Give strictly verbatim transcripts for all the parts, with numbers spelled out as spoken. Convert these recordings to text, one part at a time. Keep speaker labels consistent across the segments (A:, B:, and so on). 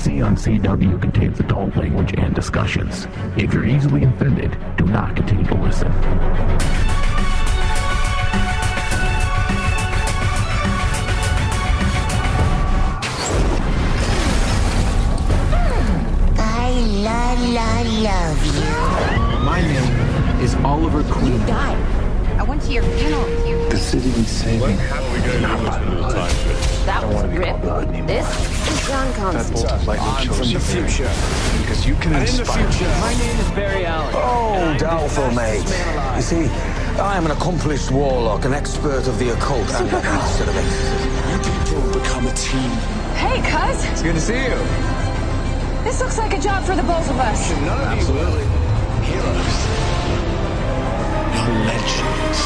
A: C on C W contains adult language and discussions. If you're easily offended, do not continue to listen.
B: La la love you.
C: My name is Oliver Queen.
B: You died. I went to your funeral with you.
C: The city needs saving.
B: That was Rip. This is John Constantine.
C: I'm from the future. Because you can inspire.
D: My name is Barry Allen.
E: Oh, doubtful, mate. You see, I am an accomplished warlock, an expert of the occult, and a master of exorcism.
C: You people become a team.
F: Hey, cuz.
D: It's good to see you.
F: This looks like a job for the both of us.
C: None of Absolutely. You will. Heroes. You're legends.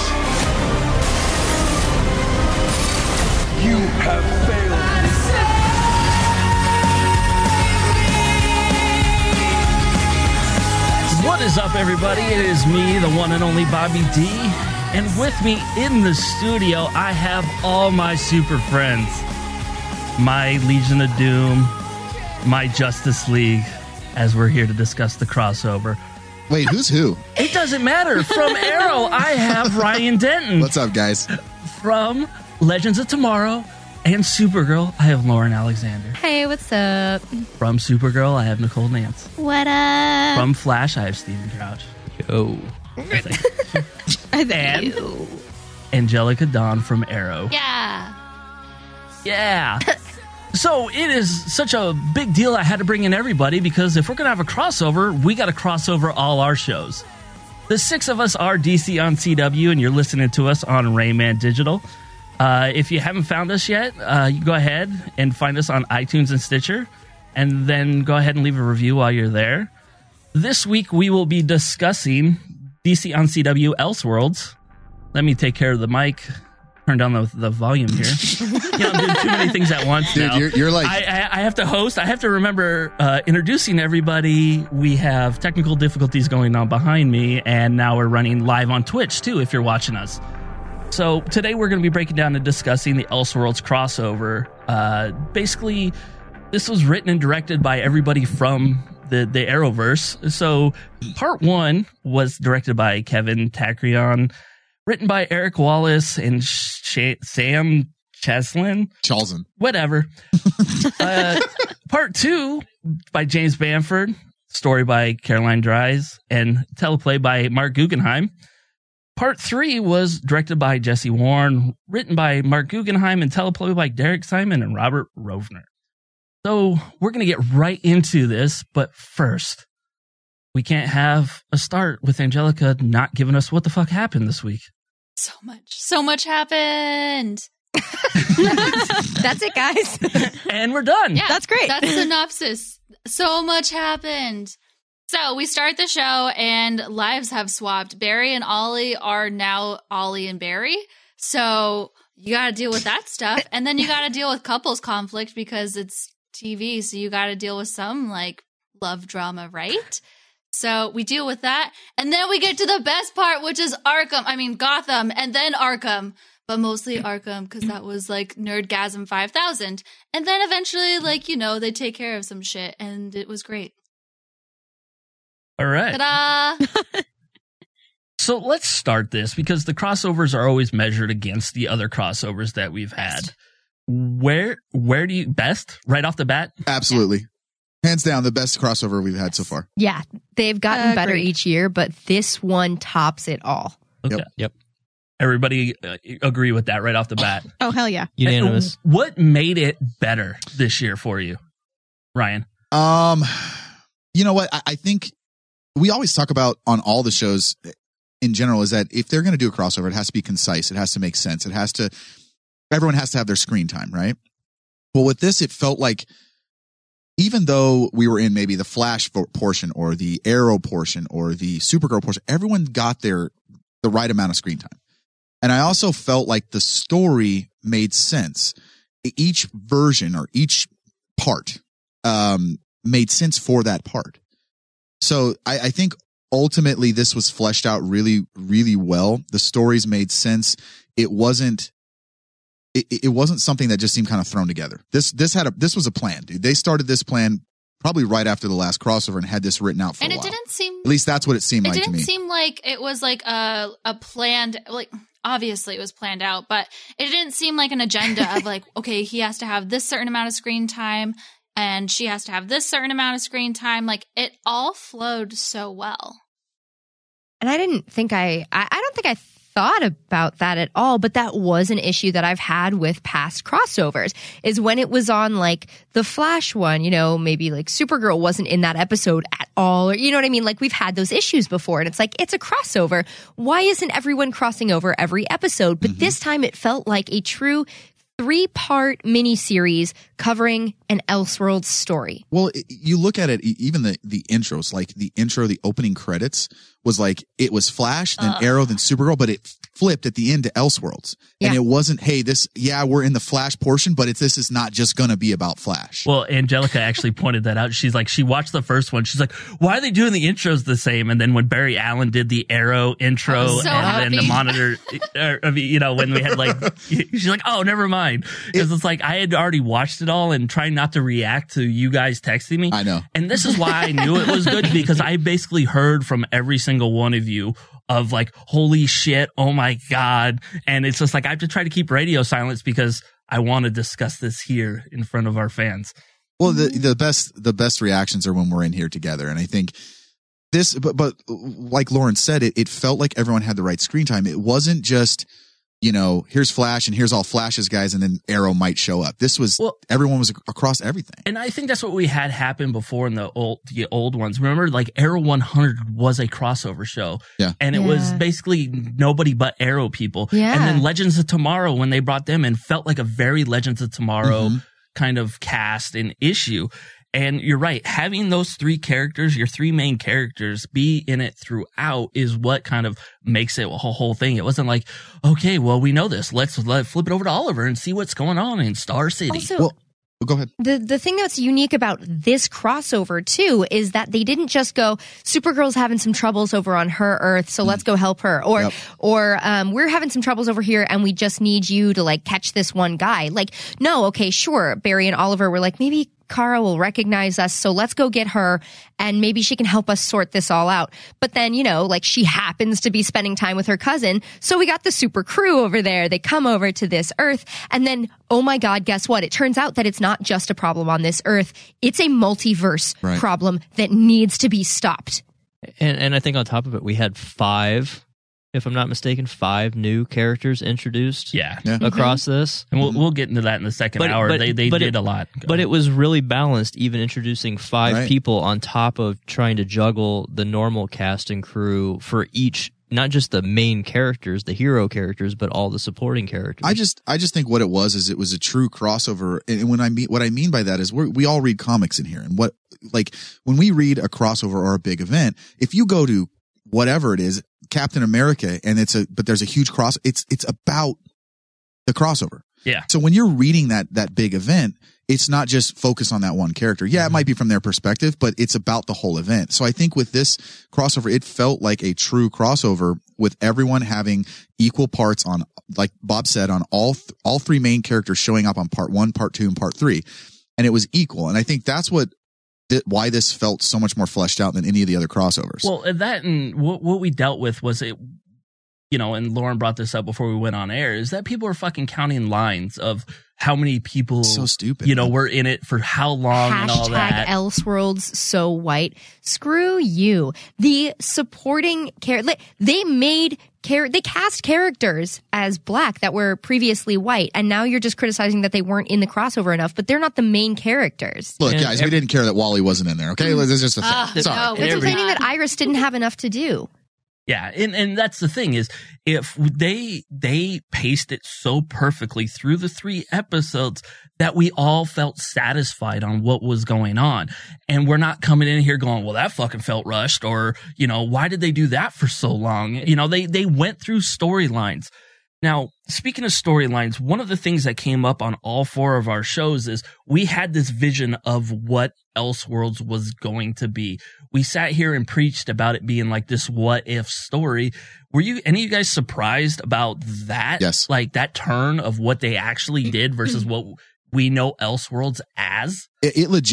C: You have failed.
G: What is up, everybody? It is me, the one and only Bobby D. And with me in the studio, I have all my super friends. My Legion of Doom, my Justice League, as we're here to discuss the crossover.
H: Wait, who's who?
G: It doesn't matter. From Arrow, I have Ryan Denton.
H: What's up, guys?
G: From Legends of Tomorrow and Supergirl, I have Lauren Alexander.
I: Hey, what's up?
G: From Supergirl, I have Nicole Nance.
I: What up?
G: From Flash, I have Steven Crouch. Yo. I think.
I: I think
G: and
I: you.
G: Angelica Dawn from Arrow.
I: Yeah.
G: Yeah. So it is such a big deal I had to bring in everybody, because if we're going to have a crossover, we got to cross over all our shows. The six of us are D C on C W, and you're listening to us on Rayman Digital. Uh, if you haven't found us yet, uh, you go ahead and find us on iTunes and Stitcher, and then go ahead and leave a review while you're there. This week, we will be discussing D C on C W Elseworlds. Let me take care of the mic. Turn down the, the volume here. You know, I'm doing too many things at once.
H: Dude,
G: now.
H: You're, you're like...
G: I, I, I have to host. I have to remember uh, introducing everybody. We have technical difficulties going on behind me, and now we're running live on Twitch, too, if you're watching us. So today we're going to be breaking down and discussing the Elseworlds crossover. Uh, basically, this was written and directed by everybody from the, the Arrowverse. So part one was directed by Kevin Tacrion, written by Eric Wallace and Sh- Sam Cheslin.
H: Chalzin.
G: Whatever. uh, part two by James Bamford. Story by Caroline Dries. And teleplay by Mark Guggenheim. Part three was directed by Jesse Warren. Written by Mark Guggenheim and teleplay by Derek Simon and Robert Rovner. So we're going to get right into this. But first, we can't have a start with Angelica not giving us what the fuck happened this week.
I: So much. So much happened. That's it, guys.
G: And we're done.
I: Yeah,
J: that's great.
I: That's synopsis. So much happened. So we start the show and lives have swapped. Barry and Ollie are now Ollie and Barry. So you got to deal with that stuff. And then you got to deal with couples conflict because it's T V. So you got to deal with some like love drama, right? So we deal with that. And then we get to the best part, which is Arkham. I mean, Gotham and then Arkham, but mostly Arkham because that was like Nerdgasm five thousand. And then eventually, like, you know, they take care of some shit and it was great.
G: All right.
I: Ta-da!
G: So let's start this because the crossovers are always measured against the other crossovers that we've had. Where, where do you best right off the bat?
H: Absolutely. Hands down, the best crossover we've had so far.
J: Yeah, they've gotten
I: Uh,
J: better
I: agreed.
J: each year, but this one tops it all.
G: Okay.
H: Yep.
G: Yep. Everybody uh, agree with that right off the bat.
K: Oh, hell yeah.
G: Unanimous. What made it better this year for you, Ryan?
H: Um, you know what? I, I think we always talk about on all the shows in general is that if they're going to do a crossover, it has to be concise. It has to make sense. It has to, everyone has to have their screen time, right? Well, with this, it felt like even though we were in maybe the Flash portion or the Arrow portion or the Supergirl portion, everyone got their the right amount of screen time. And I also felt like the story made sense. Each version or each part um, made sense for that part. So I, I think ultimately this was fleshed out really, really well. The stories made sense. It wasn't It, it wasn't something that just seemed kind of thrown together. This this had a this was a plan, dude. They started this plan probably right after the last crossover and had this written out for
I: and
H: a
I: it
H: while.
I: didn't seem.
H: At least that's what it seemed
I: It
H: like to
I: didn't
H: me.
I: seem like it was like a a planned like. Obviously, it was planned out, but it didn't seem like an agenda of like, okay, he has to have this certain amount of screen time and she has to have this certain amount of screen time. Like, it all flowed so well.
J: And I didn't think I, I, I don't think I thought about that at all, but that was an issue that I've had with past crossovers, is when it was on like the Flash one, you know, maybe like Supergirl wasn't in that episode at all, or you know what I mean? Like, we've had those issues before, and it's like, it's a crossover. Why isn't everyone crossing over every episode? But mm-hmm. this time it felt like a true three-part miniseries covering an Elseworlds story.
H: Well, it, you look at it, even the, the intros, like the intro, the opening credits was like, it was Flash, then uh. Arrow, then Supergirl, but it flipped at the end to Elseworlds. Yeah. And it wasn't, hey, this, yeah, we're in the Flash portion, but it's, this is not just going to be about Flash.
G: Well, Angelica actually pointed that out. She's like, she watched the first one. She's like, why are they doing the intros the same? And then when Barry Allen did the Arrow intro
I: so
G: and
I: happy.
G: then the monitor, or, you know, when we had like, she's like, oh, never mind. Because it, it's like, I had already watched it all and trying not to react to you guys texting me.
H: I know.
G: And this is why I knew it was good, because I basically heard from every single one of you of like, holy shit, oh my God. And it's just like, I have to try to keep radio silence because I want to discuss this here in front of our fans.
H: Well, the, the best, the best reactions are when we're in here together. And I think this, but, but like Lauren said, it, it felt like everyone had the right screen time. It wasn't just, you know, here's Flash and here's all Flash's guys and then Arrow might show up. This was, well, everyone was across everything.
G: And I think that's what we had happen before in the old, the old ones. Remember, like Arrow one hundred was a crossover show.
H: Yeah.
G: And it
J: yeah.
G: was basically nobody but Arrow people.
J: Yeah.
G: And then Legends of Tomorrow, when they brought them in, felt like a very Legends of Tomorrow mm-hmm. kind of cast and issue. And you're right, having those three characters, your three main characters, be in it throughout is what kind of makes it a whole thing. It wasn't like, okay, well, we know this. Let's let flip it over to Oliver and see what's going on in Star City.
J: Also,
H: well, go ahead.
J: The the thing that's unique about this crossover too is that they didn't just go, Supergirl's having some troubles over on her Earth, so mm. let's go help her, or yep. or um, we're having some troubles over here, and we just need you to like catch this one guy. Like, no, okay, sure. Barry and Oliver were like, maybe Kara will recognize us, so let's go get her and maybe she can help us sort this all out. But then, you know, like she happens to be spending time with her cousin, so we got the super crew over there. They come over to this Earth, and then, oh my God, guess what? It turns out that it's not just a problem on this Earth. It's a multiverse
H: right.
J: problem that needs to be stopped.
K: And, and I think on top of it, we had five, if I'm not mistaken, five new characters introduced
G: yeah.
H: Yeah.
K: across
J: Mm-hmm.
K: this.
G: And we'll, we'll get into that in the second
K: But-
G: hour.
K: but-
G: they they
K: but
G: did
K: it-
G: a lot. Go
K: But
G: ahead.
K: it was really balanced, even introducing five
H: Right.
K: people on top of trying to juggle the normal cast and crew for each, not just the main characters, the hero characters, but all the supporting characters.
H: I just, I just think what it was is it was a true crossover. And when I mean, what I mean by that is we we all read comics in here, and what, like, when we read a crossover or a big event, if you go to whatever it is, Captain America, and it's a, but there's a huge cross, it's, it's about the crossover.
G: Yeah.
H: So when you're reading that, that big event, it's not just focused on that one character. Yeah, it might be from their perspective, but it's about the whole event. So I think with this crossover, it felt like a true crossover with everyone having equal parts on, like Bob said, on all, th- all three main characters showing up on part one, part two, and part three. And it was equal. And I think that's what, th- why this felt so much more fleshed out than any of the other crossovers.
G: Well, and that and what what we dealt with was it, you know, and Lauren brought this up before we went on air, is that people are fucking counting lines of how many people,
H: so stupid,
G: you know,
H: man.
G: were in it for how long and all
J: Hashtag
G: that.
J: Elseworlds so white. Screw you. The supporting character, they made char- they cast characters as black that were previously white, and now you're just criticizing that they weren't in the crossover enough, but they're not the main characters.
H: Look,
K: And
H: guys,
K: every-
H: we didn't care that Wally wasn't in there, okay? It's just a thing.
I: Uh,
H: Sorry.
I: no,
J: They're
I: we
J: complaining
I: did
J: that
I: not.
J: Iris didn't have enough to do.
G: Yeah, and, and that's the thing is, if they they paced it so perfectly through the three episodes that we all felt satisfied on what was going on, and we're not coming in here going, well, that fucking felt rushed, or, you know, why did they do that for so long? You know, they they went through storylines. Now, speaking of storylines, one of the things that came up on all four of our shows is we had this vision of what Elseworlds was going to be. We sat here and preached about it being like this what if story. Were you, any of you guys surprised about that?
H: Yes.
G: Like that turn of what they actually did versus what we know Elseworlds as?
H: It, it legit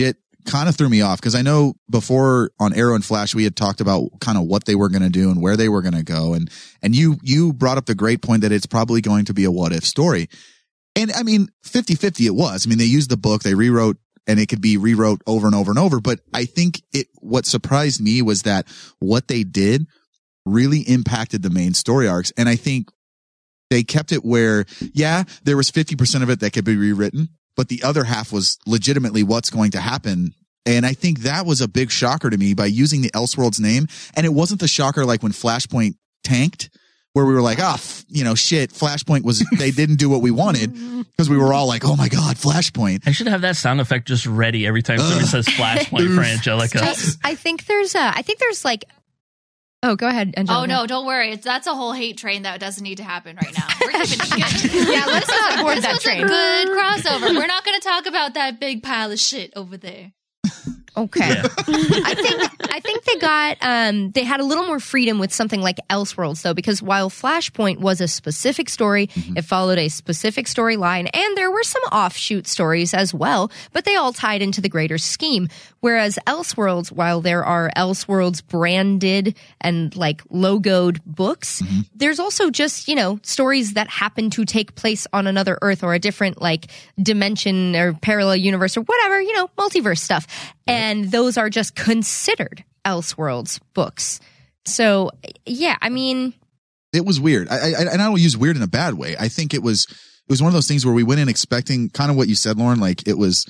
H: kind of threw me off because I know before on Arrow and Flash, we had talked about kind of what they were going to do and where they were going to go. And, and you, you brought up the great point that it's probably going to be a what if story. And I mean, fifty fifty it was. I mean, they used the book, they rewrote, and it could be rewrote over and over and over. But I think it, what surprised me was that what they did really impacted the main story arcs. And I think they kept it where, yeah, there was fifty percent of it that could be rewritten, but the other half was legitimately what's going to happen. And I think that was a big shocker to me by using the Elseworlds name. And it wasn't the shocker like when Flashpoint tanked, where we were like, oh, f- you know, shit, Flashpoint was, they didn't do what we wanted because we were all like, oh my God, Flashpoint.
G: I should have that sound effect just ready every time somebody says Flashpoint for Angelica.
J: I, I think there's a, I think there's like, oh, go ahead, Angelica.
I: Oh, no, don't worry. It's, that's a whole hate train that doesn't need to happen right now. We're keeping it good.
J: Yeah, let's not board
I: this
J: that
I: was
J: train.
I: a good crossover. We're not going to talk about that big pile of shit over there.
J: Okay.
G: Yeah.
J: I think I think they got um they had a little more freedom with something like Elseworlds though, because while Flashpoint was a specific story, mm-hmm. it followed a specific storyline, and there were some offshoot stories as well, but they all tied into the greater scheme. Whereas Elseworlds, while there are Elseworlds branded and like logoed books, mm-hmm. there's also just, you know, stories that happen to take place on another Earth or a different like dimension or parallel universe or whatever, you know, multiverse stuff. And those are just considered Elseworlds books. So, yeah, I mean,
H: it was weird. I, I, and I don't use weird in a bad way. I think it was, it was one of those things where we went in expecting kind of what you said, Lauren, like it was,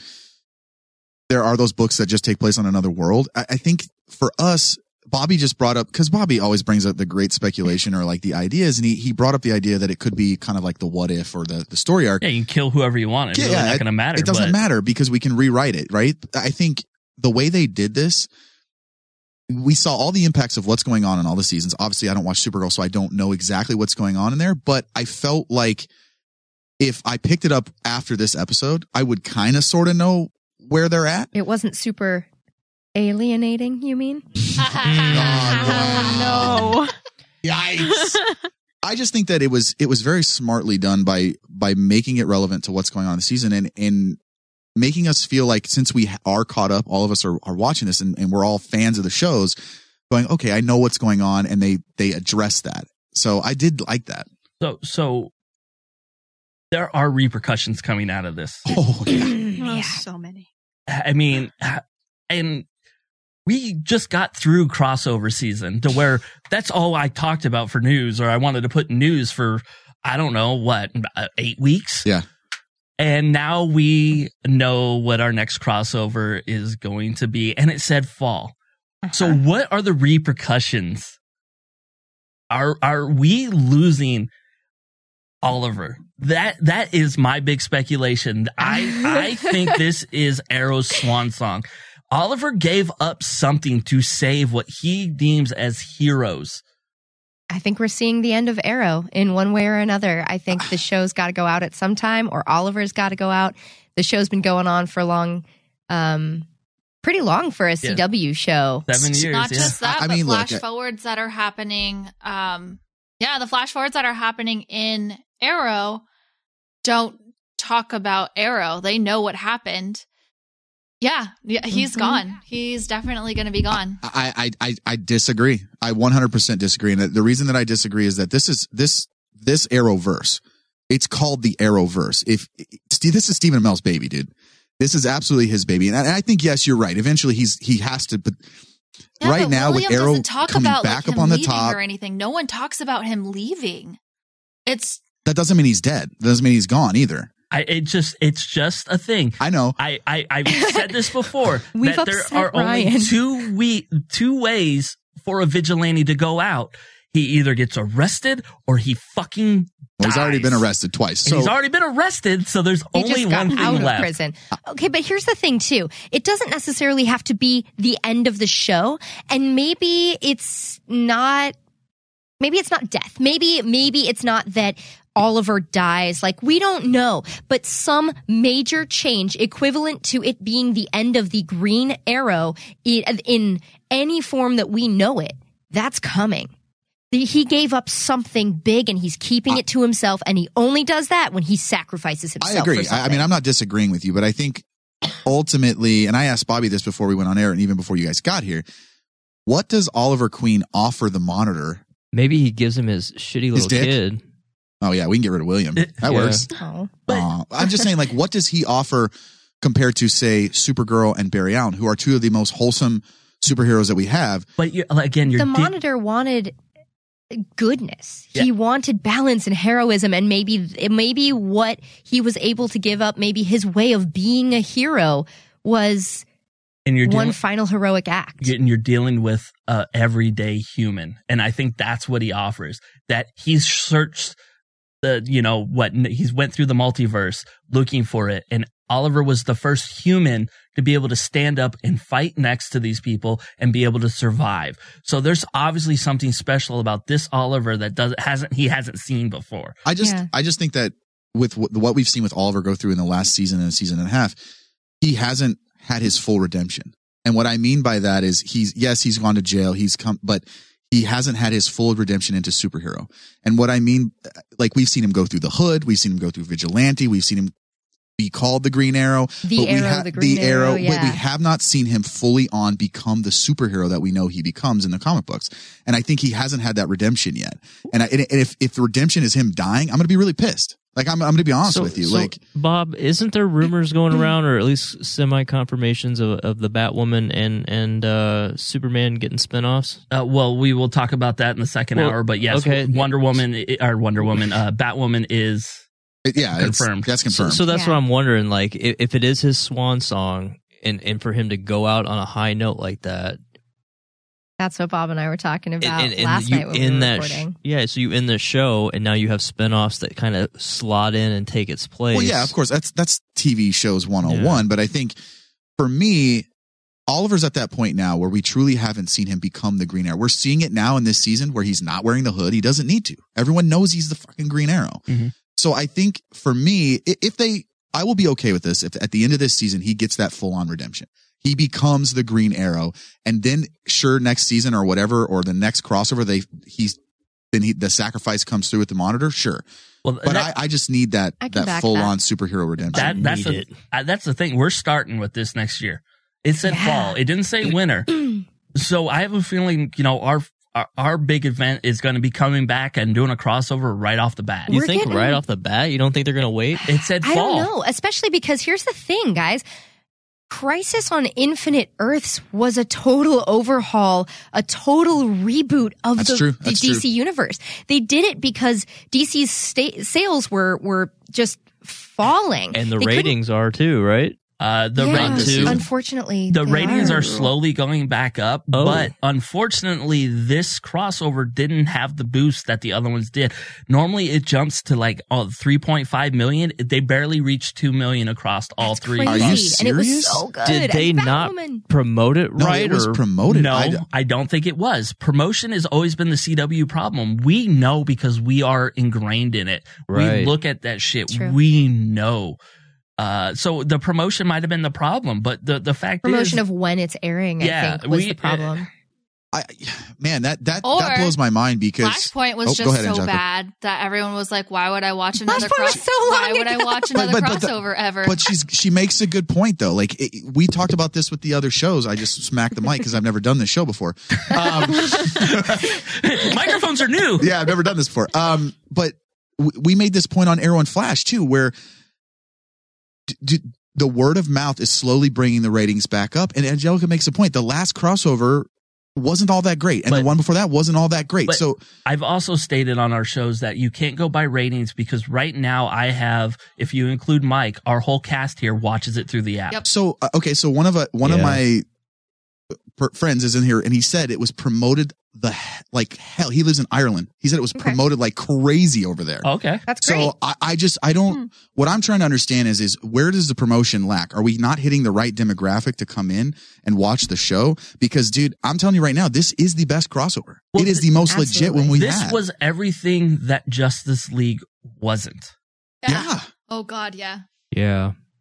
H: there are those books that just take place on another world. I, I think for us, Bobby just brought up, because Bobby always brings up the great speculation or like the ideas, and he, he brought up the idea that it could be kind of like the what if or the, the story arc.
G: Yeah, you can kill whoever you want. It's
H: yeah,
G: really
H: yeah,
G: not
H: it,
G: going to matter.
H: It doesn't
G: but...
H: matter because we can rewrite it, right? I think the way they did this, we saw all the impacts of what's going on in all the seasons. Obviously, I don't watch Supergirl, so I don't know exactly what's going on in there, but I felt like if I picked it up after this episode, I would kind of sort of know where they're at.
J: It wasn't super alienating, you mean?
H: Oh, no. Yikes. I just think that it was it was very smartly done by by making it relevant to what's going on in the season and and making us feel like since we are caught up, all of us are, are watching this and, and we're all fans of the shows, going, okay, I know what's going on, and they they address that. So I did like that.
G: So so there are repercussions coming out of this.
H: Oh, yeah.
L: Oh, so many.
G: I mean, and we just got through crossover season to where that's all I talked about for news, or I wanted to put news for, I don't know, what, eight weeks?
H: Yeah.
G: And now we know what our next crossover is going to be. And it said fall. Uh-huh. So what are the repercussions? Are are we losing Oliver? That that is my big speculation. I I think this is Arrow's swan song. Oliver gave up something to save what he deems as heroes.
J: I think we're seeing the end of Arrow in one way or another. I think the show's got to go out at some time, or Oliver's got to go out. The show's been going on for long, um, pretty long for a yeah. C W show.
G: Seven years.
I: Not
G: yeah.
I: just that,
H: I
I: but
H: mean,
I: flash
H: look,
I: forwards that are happening. Um, yeah, the flash forwards that are happening in Arrow don't talk about Arrow. They know what happened. Yeah, yeah, he's mm-hmm. gone. He's definitely going to be gone.
H: I, I, I, I disagree. I one hundred percent disagree. And the reason that I disagree is that this is this this Arrowverse. It's called the Arrowverse. If Steve, this is Stephen Amell's baby, dude. This is absolutely his baby. And I, I think yes, you're right. Eventually, he's he has to. But
I: yeah,
H: right
I: but
H: now,
I: William
H: with Arrow
I: doesn't talk
H: coming
I: about,
H: back
I: like,
H: up on the
I: leaving
H: top
I: or anything, no one talks about him leaving. It's
H: that doesn't mean he's dead. That doesn't mean he's gone either.
G: I, it just, it's just a thing.
H: I know.
G: I, I, I've said this before.
J: We've
G: that there
J: upset
G: are
J: Ryan.
G: only two we, two ways for a vigilante to go out. He either gets arrested or he fucking
H: well, he's
G: dies.
H: already been arrested twice. So
G: and he's already been arrested, so there's
J: he
G: only
J: just got
G: one thing
J: out of
G: left.
J: Prison. Okay, but here's the thing too. It doesn't necessarily have to be the end of the show, and maybe it's not. Maybe it's not death. Maybe maybe it's not that Oliver dies. Like, we don't know. But some major change equivalent to it being the end of the Green Arrow in, in any form that we know it, that's coming. He gave up something big and he's keeping it to himself, and he only does that when he sacrifices himself.
H: I agree.
J: For something.
H: I mean, I'm not disagreeing with you, but I think ultimately, and I asked Bobby this before we went on air and even before you guys got here, what does Oliver Queen offer the Monitor?
K: Maybe he gives him his shitty little
H: dick?
K: kid.
H: Oh, yeah, we can get rid of William. That
K: Yeah.
H: works.
J: Oh.
H: Uh, I'm just saying, like, what does he offer compared to, say, Supergirl and Barry Allen, who are two of the most wholesome superheroes that we have?
G: But you're, again, you're
J: The
G: di-
J: Monitor wanted goodness.
G: Yeah.
J: He wanted balance and heroism, and maybe maybe what he was able to give up, maybe his way of being a hero was
G: and you're
J: one
G: dealing,
J: final heroic act.
G: and you're dealing with a everyday human, and I think that's what he offers. That he's searched the, you know, what he's went through the multiverse looking for it, and Oliver was the first human to be able to stand up and fight next to these people and be able to survive. So there's obviously something special about this Oliver that doesn't hasn't he hasn't seen before.
H: I just
J: Yeah.
H: I just think that with wh- what we've seen with Oliver go through in the last season and a season and a half, he hasn't had his full redemption. And what I mean by that is he's yes, he's gone to jail, he's come, but he hasn't had his full redemption into superhero. And what I mean, like, we've seen him go through the Hood, we've seen him go through Vigilante, we've seen him be called the Green Arrow.
J: The
H: but we
J: Arrow,
H: ha-
J: the Green Arrow,
H: but
J: yeah.
H: we have not seen him fully on become the superhero that we know he becomes in the comic books. And I think he hasn't had that redemption yet. And, I, and if, if the redemption is him dying, I'm going to be really pissed. Like, I'm, I'm going to be honest
K: So-
H: with you.
K: so,
H: like,
K: Bob, isn't there rumors going around, or at least semi confirmations of of the Batwoman and and uh, Superman getting spinoffs?
G: Uh, well, we will talk about that in the second
K: Well,
G: hour. But yes,
K: okay.
G: Wonder Woman i- or Wonder Woman, uh, Batwoman is
H: yeah, it's-
G: confirmed.
H: that's
K: So,
H: confirmed.
K: so that's
J: Yeah.
K: what I'm wondering. Like, if, if it is his swan song, and and for him to go out on a high note like that,
J: That's what Bob and I were talking about
K: and, and
J: last
K: you
J: night when
K: in
J: we were
K: that sh-
J: recording.
K: yeah, so you end the show, and now you have spinoffs that kind of slot in and take its place.
H: well, yeah, of course, that's that's T V shows one oh one.
K: Yeah.
H: But I think for me, Oliver's at that point now where we truly haven't seen him become the Green Arrow. We're seeing it now in this season where he's not wearing the hood. He doesn't need to. Everyone knows he's the fucking Green Arrow.
G: Mhm.
H: So I think for me, i- if they, I will be okay with this. If at the end of this season, he gets that full on redemption, he becomes the Green Arrow. And then sure, next season or whatever, or the next crossover, they, he's, then he, the sacrifice comes through with the Monitor. Sure.
G: well,
H: But
G: that,
H: I, I just need that,
J: I can
H: that
J: back
H: full
J: that.
H: on superhero redemption.
G: that that's
K: need
G: the
K: it.
G: uh, that's the thing. We're starting with this next year. It said
J: Yeah.
G: fall. It didn't say winter. So I have a feeling, you know, our our, our big event is going to be coming back and doing a crossover right off the bat.
K: You
J: We're
K: think
J: getting-
K: right off the bat? You don't think they're going to wait?
G: It said
J: I
G: fall.
J: don't know, especially because here's the thing, guys. Crisis on Infinite Earths was a total overhaul, a total reboot of
H: That's
J: the,
H: true.
J: the
H: That's
J: D C
H: true.
J: universe. They did it because D C's sta- sales were were just falling,
K: And the
J: They couldn't-
K: ratings are too, right?
G: Uh, the
J: Yeah,
G: ratings,
K: too.
J: unfortunately,
G: the
J: they
G: ratings are
J: are
G: slowly going back up,
K: Oh.
G: but unfortunately, this crossover didn't have the boost that the other ones did. Normally, it jumps to like oh, three point five million. They barely reached two million across all
J: That's
G: three.
J: crazy.
H: Are you
J: And it was
H: serious?
J: so good.
K: Did they
J: And
K: not
J: Batwoman.
K: promote it
H: No,
K: right?
H: it was
K: or
H: promoted.
G: No,
H: I,
G: I don't think it was. Promotion has always been the C W problem. We know because we are ingrained in it. We
K: Right.
G: look at that shit.
J: True.
G: We know. Uh, so the promotion might have been the problem, but the, the fact
J: Promotion
G: is,
J: of when it's airing,
G: Yeah,
J: I think, was
G: we-
J: the problem.
H: I, man, that, that,
I: Or
H: that blows my mind because
I: Flashpoint was
H: Oh,
I: just
H: go ahead,
I: so
H: Angelica.
I: bad that everyone was like, "Why would I watch another?
J: Flashpoint was
I: cross-
J: so long
I: Why would I
J: ago.
I: watch
H: But-
I: another
H: but- but the-
I: crossover ever?"
H: But she's she makes a good point though. Like it, we talked about this with the other shows. I just smacked the mic because I've never done this show before. Um,
G: microphones are new.
H: yeah, I've never done this before. Um, but w- we made this point on Arrow and Flash too, where d- d- the word of mouth is slowly bringing the ratings back up. And Angelica makes a point. The last crossover wasn't all that great, and
G: But-
H: the one before that wasn't all that great.
G: But
H: So
G: I've also stated on our shows that you can't go by ratings because right now I have, if you include Mike, our whole cast here watches it through the app.
I: Yep.
H: So uh, okay, so one of a, one of
K: Yeah.
H: my per- friends is in here, and he said it was promoted the he- like hell. He lives in Ireland. He said it was
J: Okay.
H: promoted like crazy over there.
G: Okay.
J: That's great.
H: So I, I just I don't. What I'm trying to understand is is where does the promotion lack? Are we not hitting the right demographic to come in and watch the show? Because dude, I'm telling you right now, this is the best crossover.
G: Well,
H: it is the most legit
J: absolutely.
H: one we
G: This
H: had.
G: was everything that Justice League wasn't.
H: yeah.
I: Oh God, yeah.
K: Yeah.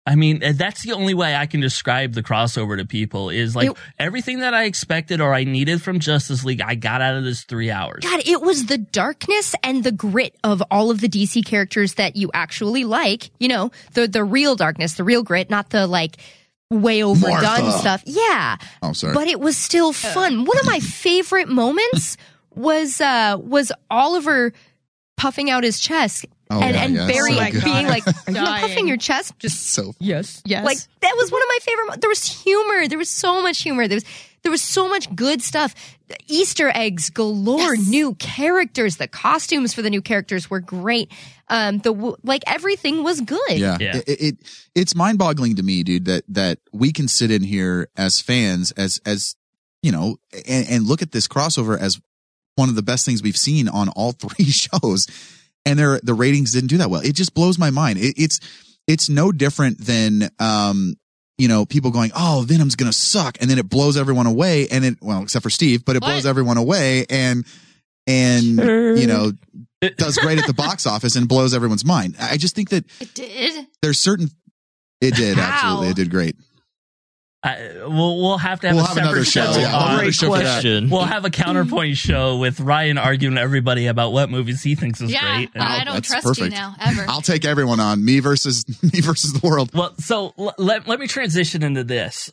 G: I mean, that's the only way I can describe the crossover to people is like
J: It-
G: everything that I expected or I needed from Justice League, I got out of this three hours.
J: God, it was the darkness and the grit of all of the D C characters that you actually like. You know, the the real darkness, the real grit, not the like way overdone
H: Martha.
J: stuff. Yeah.
H: Oh, sorry.
J: But it was still fun. One of my favorite moments was uh was Oliver puffing out his chest.
H: Oh,
J: and
H: yeah,
J: and
H: yeah,
J: Barry
H: so
J: like
H: good.
J: being like, "Are you not
I: Dying.
J: puffing your chest?" Just
H: So
L: Yes. Yes.
J: like that was one of my favorite. Mo- there was humor. There was so much humor. There was there was so much good stuff. Easter eggs galore.
I: Yes.
J: New characters. The costumes for the new characters were great. Um, the w- like everything was good.
H: Yeah,
G: Yeah.
H: It, it it's mind boggling to me, dude, that that we can sit in here as fans, as as you know, and, and look at this crossover as one of the best things we've seen on all three shows, and their the ratings didn't do that well. It just blows my mind. It, it's it's no different than um you know people going, oh, Venom's gonna suck, and then it blows everyone away, and it well except for Steve, but it
I: What?
H: blows everyone away, and and you know does great at the box office and blows everyone's mind. I just think that
I: It did.
H: there's certain it did
I: How?
H: absolutely it did great.
G: I, we'll we'll have to have
H: We'll
G: a
H: have
G: separate
H: another show,
G: show.
H: yeah,
G: on-
H: another
K: Great
H: show for that.
K: question.
G: We'll have a counterpoint show with Ryan arguing to everybody about what movies he thinks is
I: Yeah,
G: great. And-
I: I don't
H: That's
I: trust you
H: perfect.
I: now ever.
H: I'll take everyone on me versus me versus the world.
G: Well, so l- let let me transition into this.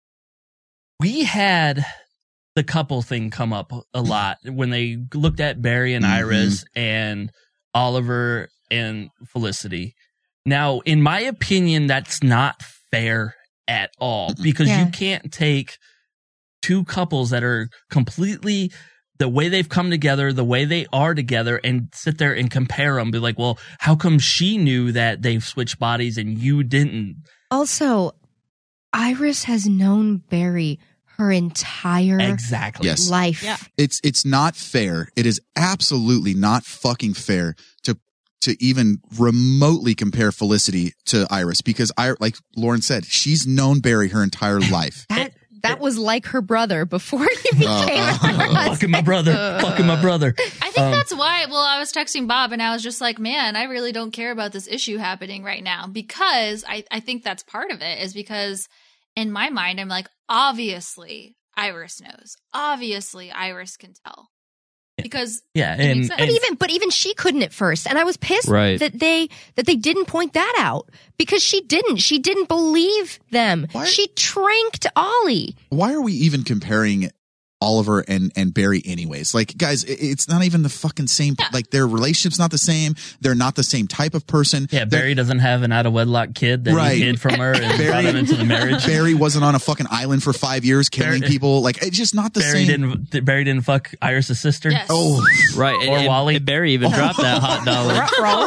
G: We had the couple thing come up a lot when they looked at Barry and
H: Mhm.
G: Iris and Oliver and Felicity. Now, in my opinion, that's not fair at all because
J: Yeah.
G: you can't take two couples that are completely the way they've come together, the way they are together, and sit there and compare them. Be like, well, how come she knew that they've switched bodies and you didn't?
J: Also, Iris has known Barry her entire
G: Exactly.
H: Yes.
J: life.
I: Yeah.
H: It's it's not fair. It is absolutely not fucking fair to to even remotely compare Felicity to Iris because I like Lauren said, she's known Barry her entire life.
J: That that was like her brother before he became
H: Uh,
J: her husband.
G: Fucking my brother. Fucking my brother.
I: I think
G: Um,
I: that's why. Well, I was texting Bob and I was just like, man, I really don't care about this issue happening right now because I, I think that's part of it is because in my mind, I'm like, obviously Iris knows. Obviously Iris can tell. Because
G: Yeah,
I: it makes
G: and,
I: sense.
J: But
G: and
J: even but even she couldn't at first, and I was pissed
K: Right.
J: that they that they didn't point that out because she didn't. She didn't believe them.
H: Why-
J: She tranked Ollie.
H: Why are we even comparing Oliver and and Barry anyways? Like, guys, it- it's not even the fucking same.
I: Yeah.
H: Like, their relationship's not the same. They're not the same type of person.
G: yeah,
H: They're-
G: Barry doesn't have an out of wedlock kid that
H: Right.
G: he hid from her and
H: Barry-
G: brought him into the marriage.
H: Barry wasn't on a fucking island for five years killing
G: Barry-
H: people. Like, it's just not the
G: Barry
H: same.
G: didn't. Barry didn't fuck Iris' sister.
I: yes.
H: Oh,
K: Right. And,
G: Or
K: and-
G: Wally.
K: and Barry even dropped that hot dollar.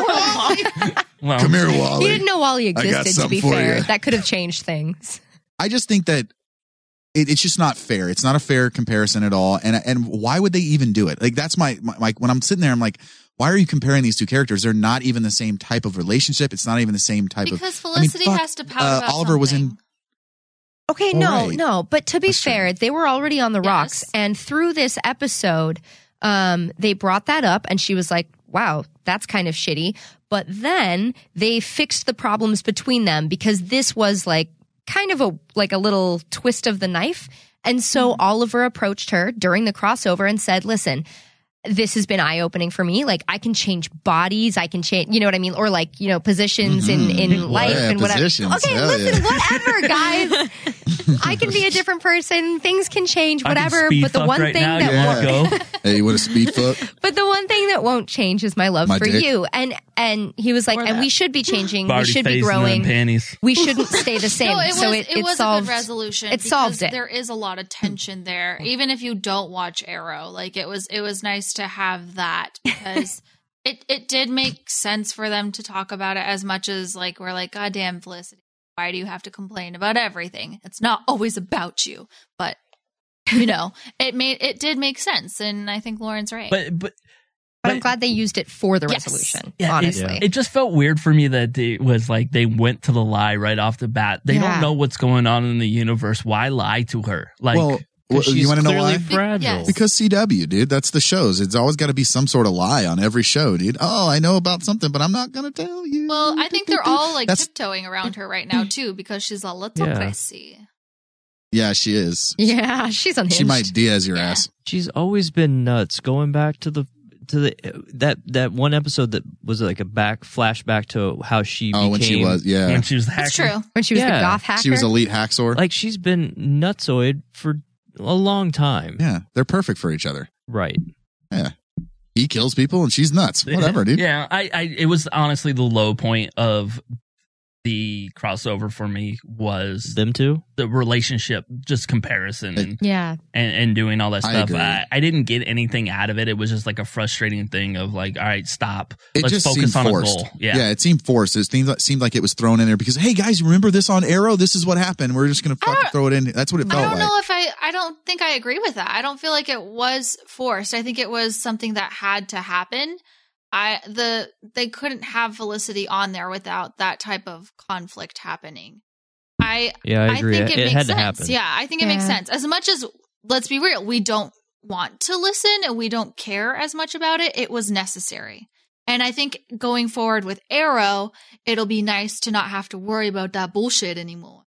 G: Well,
H: come here,
J: He
H: Wally.
J: didn't know Ollie
H: got
J: existed. To
H: something
J: be
H: for
J: fair,
H: you.
J: that could have changed things.
H: I just think that it, it's just not fair. It's not a fair comparison at all. And and why would they even do it? Like, that's my, my, my when I'm sitting there, I'm like, why are you comparing these two characters? They're not even the same type of relationship. It's not even the same type
I: Because
H: of. I mean,
I: Felicity
H: fuck,
I: has to pout
H: uh,
I: about
H: Oliver was in.
I: something.
J: Okay,
H: All
J: no,
H: right.
J: no. But to be
H: That's true.
J: fair, they were already on the rocks,
I: Yes.
J: and through this episode, um, they brought that up, and she was like, "Wow, that's kind of shitty." But then they fixed the problems between them because this was like kind of a like a little twist of the knife. And so Oliver approached her during the crossover and said, "Listen, this has been eye-opening for me. Like, I can change bodies. I can change, you know what I mean? Or like, you know, positions in, in life
H: Yeah,
J: and whatever."
H: positions.
J: Okay,
H: Hell
J: listen,
H: yeah.
J: whatever, guys. I can be a different person. Things can change,
G: I can
J: whatever.
G: speed
J: But the
G: fuck
J: one
G: right
J: thing
G: now.
J: that
G: You
H: Yeah.
J: won't,
G: wanna go?
H: Hey, you want a speed fuck?
J: but the one thing that won't change is my love
H: My
J: for
H: dick.
J: you. And and he was like,
I: Or
J: and
I: that.
J: we should be changing. we
G: Barty
J: should be
G: phasing them
J: growing.
G: panties.
J: We shouldn't stay the same.
I: No, it
J: so
I: was
J: it,
I: it,
J: it
I: was
J: solved.
I: a good resolution.
J: It
I: because
J: solved it.
I: There is a lot of tension there, even if you don't watch Arrow. Like it was, it was nice to have that because it it did make sense for them to talk about it as much as like we're like, God damn, Felicity, why do you have to complain about everything? It's not always about you, but you know, it made it did make sense, and I think Lauren's right.
G: But but
J: But I'm glad they used it for the
I: Yes.
J: resolution.
G: yeah, it-
J: honestly,
G: it, just felt weird for me that it was like they went to the lie right off the bat. They
J: Yeah.
G: don't know what's going on in the universe. Why lie to her? Like,
H: well, Well, you want to know why?
K: Fragile.
I: Yes.
H: Because C W, dude. That's the shows. It's always got to be some sort of lie on every show, dude. Oh, I know about something, but I'm not going to tell you.
I: Well, I think they're all like
H: That's-
I: tiptoeing around her right now too because she's a little
K: Yeah.
I: crazy.
H: Yeah, she is.
J: Yeah, she's unhinged.
H: She might Diaz your ass.
K: She's always been nuts. Going back to the to the that that one episode that was like a back flashback to how she
H: Oh,
K: became,
H: when she was, yeah.
G: When she was the hacker.
I: That's true.
J: When she was
K: Yeah.
J: the goth hacker.
H: She was elite hacksaw.
K: like she's been nutsoid for a long time.
H: Yeah, they're perfect for each other.
K: Right.
H: Yeah. He kills people and she's nuts. Whatever, dude.
G: Yeah, I, I, it was honestly the low point of the crossover for me was
K: Them two?
G: the relationship, just comparison and,
J: yeah.
G: and, and doing all that
H: I
G: stuff.
H: agree.
G: I, I didn't get anything out of it. It was just like a frustrating thing of like, all right, stop.
H: It
G: Let's
H: just
G: focus
H: seemed
G: on
H: forced.
G: a goal. Yeah.
H: it seemed forced. It seemed like, seemed like it was thrown in there because, hey, guys, remember this on Arrow? This is what happened. We're just going to fucking throw it in. That's what it
I: I
H: felt
I: don't
H: like.
I: know if I I don't think I agree with that. I don't feel like it was forced. I think it was something that had to happen. I the they couldn't have Felicity on there without that type of conflict happening. I
K: Yeah, I agree.
I: think it,
K: It
I: makes
K: had to
I: sense.
K: happen.
I: Yeah, I think it makes
J: Yeah.
I: sense. As much as, let's be real, we don't want to listen and we don't care as much about it, it was necessary. And I think going forward with Arrow, it'll be nice to not have to worry about that bullshit anymore.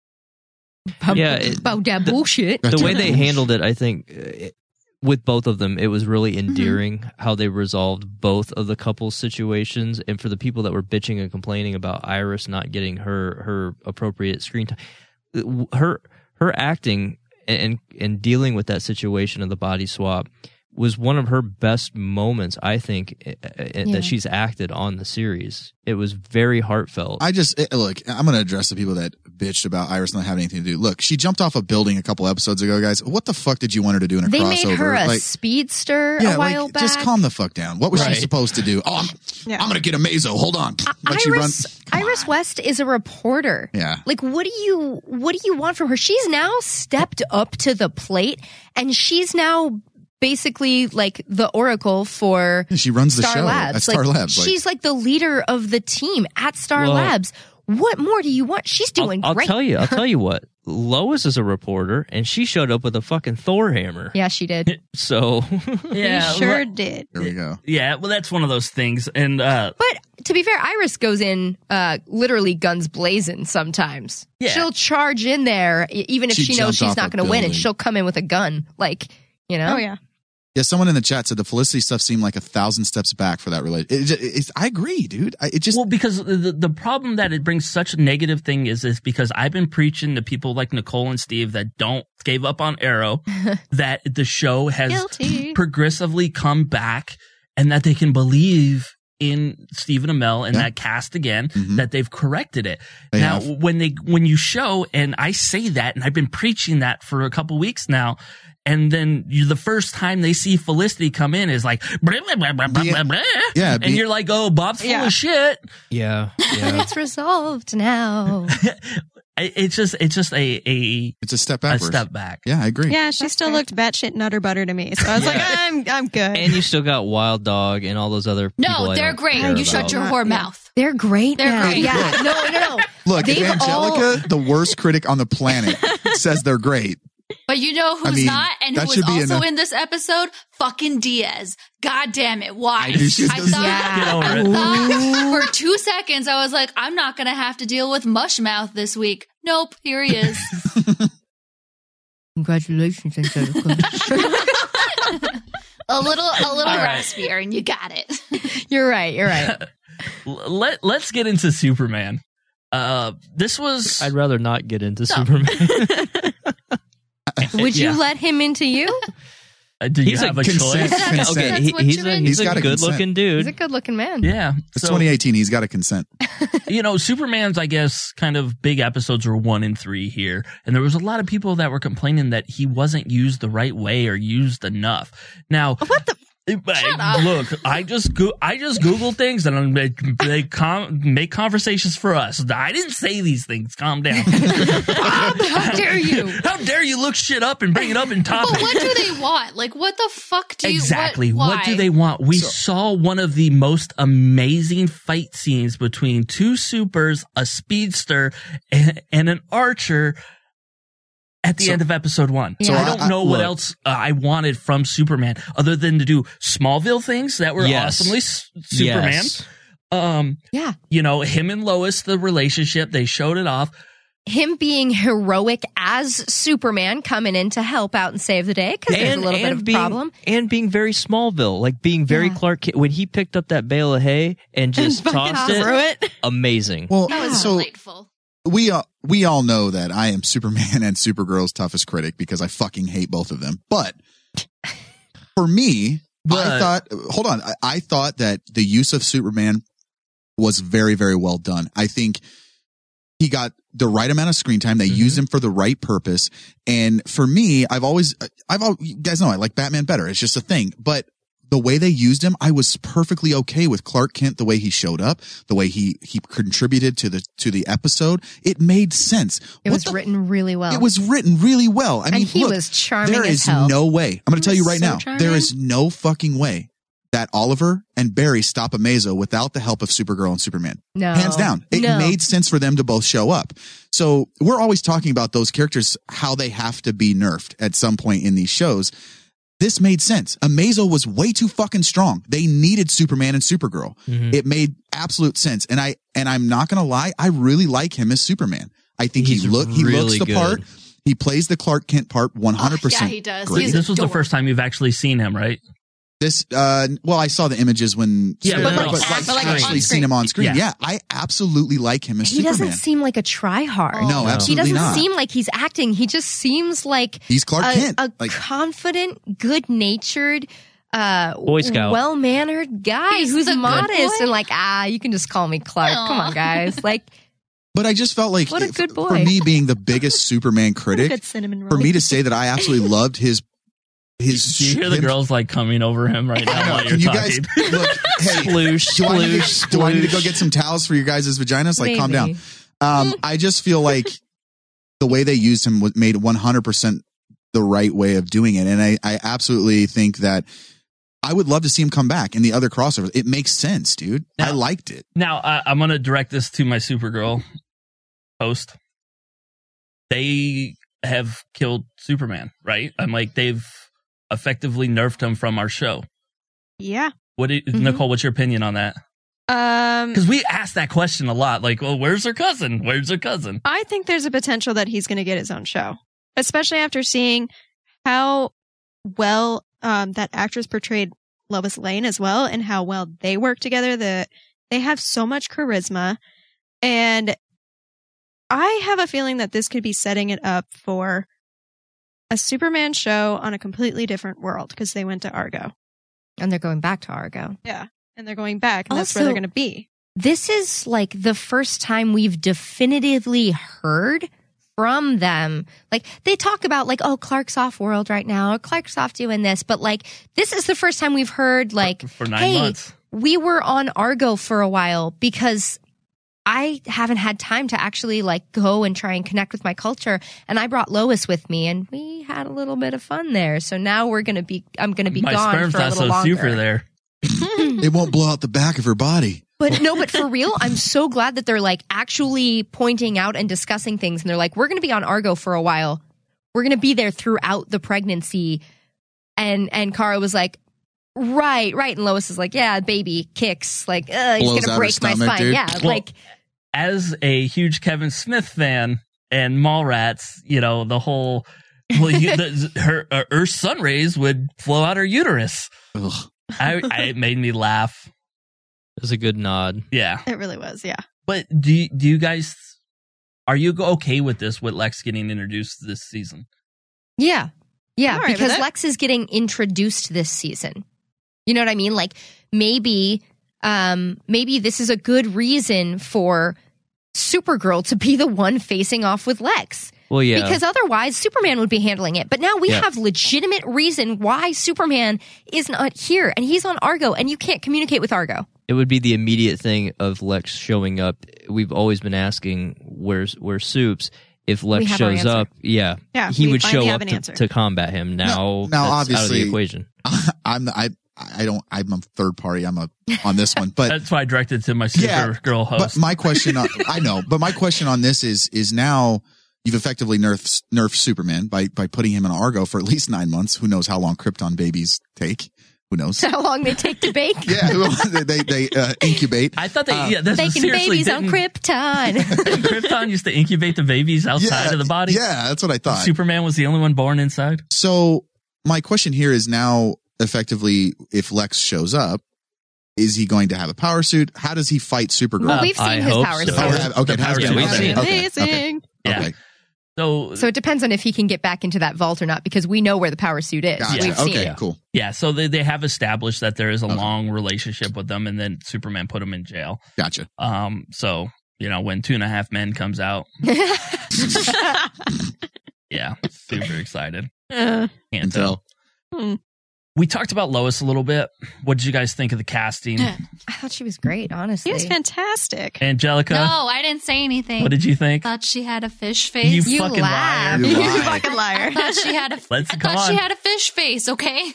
K: Yeah, it-
J: About that bullshit.
K: The way they handled it, I think, uh, it, with both of them, it was really endearing how they resolved both of the couple's situations. And for the people that were bitching and complaining about Iris not getting her her appropriate screen time, her her acting and and dealing with that situation of the body swap was one of her best moments, I think,
J: Yeah.
K: that she's acted on the series. It was very heartfelt.
H: I just it, look. I'm going to address the people that bitched about Iris not having anything to do. Look, she jumped off a building a couple episodes ago, guys. What the fuck did you want her to do in a
J: They
H: crossover?
J: made her a
H: like,
J: speedster
H: yeah,
J: a while
H: like,
J: back.
H: just calm the fuck down. What was
K: Right.
H: she supposed to do? Oh, I'm,
F: Yeah.
H: I'm going to get a Mazo. Hold on. Like she
J: Iris,
H: runs.
J: Iris West is a reporter.
H: Yeah.
J: Like, what do you what do you want from her? She's now stepped up to the plate, and she's now basically like the oracle for
H: She runs the
J: Star
H: show
J: Labs.
H: at Star
J: Like,
H: Labs. Like,
J: she's like the leader of the team at Star
K: Well-
J: Labs. What more do you want? She's
K: I'll,
J: doing
K: I'll
J: great.
K: tell you. I'll tell you what. Lois is a reporter, and she showed up with a fucking Thor hammer.
J: Yeah, she did.
K: So
G: Yeah.
F: You sure
G: well-
F: did.
H: there we go.
G: Yeah. Well, that's one of those things. And, uh,
J: But to be fair, Iris goes in uh, literally guns blazing sometimes.
G: Yeah.
J: She'll charge in there, e- even if
H: She
J: she, knows
H: jumped
J: she's
H: off
J: not
H: a
J: going to win, and
H: building.
J: she'll come in with a gun. Like, you know?
F: Oh, yeah.
H: Yeah, someone in the chat said the Felicity stuff seemed like a thousand steps back for that relationship. It, it, it's, I agree, dude. I, it just
G: well, because the, the problem that it brings such a negative thing is, is because I've been preaching to people like Nicole and Steve that don't gave up on Arrow, that the show has
F: Guilty.
G: progressively come back and that they can believe in Stephen Amell and
H: Yeah.
G: that cast again,
H: Mhm.
G: that they've corrected it.
H: They
G: now,
H: have.
G: when they, when you show, and I say that, and I've been preaching that for a couple weeks now, and then you, the first time they see Felicity come in is like, blah, blah, blah, blah, blah,
H: Be-
G: blah, blah.
H: yeah,
G: and
H: be-
G: you're like, oh, Bob's full
F: Yeah.
G: of shit.
K: yeah, yeah.
J: It's resolved now.
G: I- It's just, it's just a, a,
H: it's a step
G: a
H: backwards.
G: step back.
H: Yeah, I agree.
F: Yeah, she still looked batshit nutter butter to me. So I was like, I'm I'm good.
K: And you still got Wild Dog and all those other people.
I: No,
K: I
I: they're
K: don't
I: great.
K: care
I: You shut
K: about.
I: your whore mouth.
J: They're great
I: They're
J: now.
I: great.
J: Yeah. No, no, no.
H: Look, if
J: They've
H: Angelica,
J: all-
H: the worst critic on the planet, says they're great.
I: But you know who's
H: I mean,
I: not and who
H: that
I: was
H: should be
I: also
H: enough.
I: in this episode? Fucking Diaz. God damn it. Why?
H: I knew she was
I: I
H: gonna say
I: thought,
G: Get over
I: I
G: it.
I: thought for two seconds I was like, I'm not going to have to deal with Mushmouth this week. Nope. Here he is.
J: Congratulations, Angelica.
I: a little, a little
G: All right.
I: raspier, and you got it.
J: You're right. You're right.
G: L- Let, let's get into Superman. Uh, this was,
K: I'd rather not get into Superman.
J: Would you
G: Yeah.
J: let him into you?
G: uh, do you
K: He's a
G: have a
H: consent-
G: choice?
H: consent.
K: okay,
I: That's
K: he-
I: what
K: he's
I: you
K: a
I: meant.
K: he's,
H: He's
K: a
H: got a
K: good looking dude.
J: He's a good looking man.
G: Yeah.
H: It's
G: So,
H: twenty eighteen. He's got to consent.
G: you know, Superman's, I guess, kind of big episodes were one and three here. And there was a lot of people that were complaining that he wasn't used the right way or used enough. Now,
F: What the?
G: I- look, I just go- I just Google things and make, make, com- make conversations for us. I didn't say these things. Calm down.
J: Bob, how dare you?
G: How dare you look shit up and bring it up in
I: But
G: topic?
I: what do they want? Like, what the fuck do you
G: Exactly.
I: What,
G: What,
I: why?
G: do they want? We saw one of the most amazing fight scenes between two supers, a speedster, and, and an archer. at the
H: So-
G: end of episode one.
H: So
G: I
H: I-
G: don't
H: I-
G: know what
H: look.
G: else uh, I wanted from Superman other than to do Smallville things that were
K: Yes.
G: awesomely s- Superman.
K: Yes.
G: Um,
J: Yeah.
G: you know, him and Lois, the relationship, they showed it off.
J: Him being heroic as Superman coming in to help out and save the day because there's a little bit of a
K: being,
J: problem.
K: And being very Smallville, like being very
J: Yeah.
K: Clark Kent. When he picked up that bale of hay and just
J: fucking
K: tossed
J: threw
K: it,
J: it.
K: amazing.
H: Well,
I: That was
H: so
I: delightful.
H: we uh, we all know that I am Superman and Supergirl's toughest critic because I fucking hate both of them. But for me,
G: But-
H: I thought, hold on, I, I thought that the use of Superman was very, very well done. I think he got the right amount of screen time. They
G: Mm-hmm.
H: used him for the right purpose. And for me, I've always, I've all, you guys know I like Batman better. It's just a thing. But the way they used him, I was perfectly okay with Clark Kent, the way he showed up, the way he, he contributed to the, to the episode. It made sense.
J: It
H: What
J: was
H: the-
J: written really well.
H: It was written really well. I
J: And
H: mean,
J: he
H: look,
J: was charming
H: there
J: as
H: is
J: hell.
H: no way. I'm going to tell you
J: was
H: right
J: so
H: now.
J: charming.
H: There is no fucking way that Oliver and Barry stop Amazo without the help of Supergirl and Superman.
J: No.
H: Hands down. It
J: No.
H: made sense for them to both show up. So we're always talking about those characters, how they have to be nerfed at some point in these shows. This made sense. Amazo was way too fucking strong. They needed Superman and Supergirl.
K: Mhm.
H: It made absolute sense. And I, and I'm not going to lie. I really like him as Superman. I think
K: He's
H: he look, he
K: really
H: looks the
K: good.
H: part. He plays the Clark Kent part one hundred percent.
I: Oh, yeah, he does.
H: Great.
I: He's
G: This was the
I: adorable.
G: first time you've actually seen him, right?
H: This, uh, well, I saw the images when,
G: Yeah,
H: but,
G: but like
H: but
G: act-
H: like
G: but like
H: actually
G: on
H: seen him on screen.
G: Yeah.
H: Yeah. I absolutely like him as
J: He
H: Superman.
J: doesn't seem like a tryhard.
H: No,
J: He
H: absolutely
J: doesn't
H: not.
J: seem like he's acting. He just seems like
H: He's Clark
J: a,
H: Kent.
J: a
H: Like-
J: confident, good-natured, uh,
K: Boy Scout.
J: well-mannered guy
I: He's
J: who's
I: the good
J: modest
I: boy.
J: and like, ah, you can just call me Clark. Come on, guys. Like,
H: But I just felt like
J: What a
H: it-
J: good boy.
H: for me being the biggest Superman critic,
F: Good cinnamon roll.
H: for me to say that I absolutely loved his his.
G: Do you hear the
H: him-
G: girls like coming over him right now while you're
H: Can you
G: talking?
H: guys look? Hey,
K: Sploosh,
H: do I, need
K: sploosh,
H: to, do I need to go
K: sploosh.
H: get some towels for your guys' vaginas? Like, calm down.
J: Maybe.
H: Um, I just feel like the way they used him was made one hundred percent the right way of doing it, and I, I absolutely think that I would love to see him come back in the other crossovers. It makes sense, dude. I
G: Now-
H: liked it.
G: Now, I, I'm going to direct this to my Supergirl host. They have killed Superman, right? I'm like, they've effectively nerfed him from our show.
F: Yeah.
G: What, do you-
J: Mhm.
G: Nicole, what's your opinion on that?
F: Um,
G: Because we asked that question a lot. Like, well, where's her cousin? Where's her cousin?
F: I think there's a potential that he's going to get his own show, especially after seeing how well um, that actress portrayed Lois Lane as well, and how well they work together. The they have so much charisma, and I have a feeling that this could be setting it up for a Superman show on a completely different world because they went to Argo.
J: and they're going back to Argo.
F: Yeah, and they're going back, and that's where
J: Also-
F: they're going to be.
J: This is like the first time we've definitively heard from them. Like they talk about like, oh, Clark's off world right now, or Clark's off doing this, but like this is the first time we've heard like,
G: For nine
J: hey,
G: months.
J: we were on Argo for a while because I haven't had time to actually like go and try and connect with my culture. And I brought Lois with me and we had a little bit of fun there. So now we're going to be, I'm going to be
G: My
J: gone
G: sperm's
J: for a
G: not
J: little
G: so
J: longer.
G: super there.
H: It won't blow out the back of her body.
J: But no, but for real, I'm so glad that they're like actually pointing out and discussing things. And they're like, we're going to be on Argo for a while. We're going to be there throughout the pregnancy. And, and Kara was like, right, right. And Lois is like, yeah, baby kicks. Like, uh, he's
H: Blows
J: going to
H: out her
J: break my
H: stomach,
J: spine.
H: dude.
J: Yeah.
G: Well,
J: like,
G: As a huge Kevin Smith fan and Mallrats, you know, the whole, well, you, the, her, uh, her sun rays would flow out her uterus.
H: Ugh.
G: I, I, it made me laugh.
K: It was a good nod.
G: Yeah.
F: It really was, yeah.
G: But do you, do you guys, are you okay with this, with Lex getting introduced this season?
J: yeah. Yeah.
F: I'm all right with
J: Because
F: it.
J: Lex is getting introduced this season. You know what I mean? Like maybe, um, maybe this is a good reason for Supergirl to be the one facing off with Lex.
K: Well, yeah.
J: Because otherwise, Superman would be handling it. But now we
K: Yeah.
J: have legitimate reason why Superman is not here, and he's on Argo, and you can't communicate with Argo.
K: It would be the immediate thing of Lex showing up. We've always been asking, "Where's where's Soups?" If Lex
J: have our
K: shows
J: answer.
K: up, yeah,
F: Yeah,
K: he
F: we
K: would
F: finally
K: show
F: have
K: up
F: an
K: to,
F: answer.
K: to combat him. Now,
H: Now- now,
K: that's out of the
H: obviously-
K: equation.
H: I'm I I don't I'm a third party. I'm a on this one, but
G: That's why I directed to my
H: Yeah,
G: Supergirl host.
H: But my question, on, I know, but my question on this is is now you've effectively nerfed nerfed Superman by by putting him in Argo for at least nine months. Who knows how long Krypton babies take? Who knows
J: how long they take to bake?
H: Yeah, they they uh, incubate.
G: I thought they
H: uh,
G: yeah, this
J: baking
G: seriously
J: babies on Krypton.
G: Krypton used to incubate the babies outside
H: yeah,
G: of the body.
H: Yeah, that's what I thought.
G: Superman was the only one born inside.
H: So my question here is now, effectively, if Lex shows up, is he going to have a power suit? How does he fight Supergirl?
J: Well, we've seen
K: I
J: his
K: hope
J: power
K: so.
J: suit.
H: Oh, it have- okay, it has
G: Yeah,
H: been.
G: we've
H: Okay,
G: seen it.
H: okay,
F: Amazing.
H: okay.
G: Yeah.
H: Okay.
G: So
J: So it depends on if he can get back into that vault or not, because we know where the power suit is.
H: Gotcha.
J: We've seen
H: Okay,
J: it.
H: cool.
G: yeah, so they they have established that there is a
H: Okay.
G: long relationship with them, and then Superman put him in jail.
H: Gotcha.
G: Um, so you know when Two and a Half Men comes out, yeah, super excited.
F: Uh,
G: Can't tell.
F: hmm.
G: We talked about Lois a little bit. What did you guys think of the casting?
J: I thought she was great, honestly.
F: He was fantastic.
G: Angelica,
I: No, I didn't say anything.
G: what did you think?
I: Thought she had a fish face.
G: You,
J: You
G: fucking
J: laughed.
G: liar!
H: You
F: You
H: lied.
F: fucking liar.
I: thought she had a.
G: Let's
I: I
G: come
I: thought she
G: on.
I: had a fish face. Okay.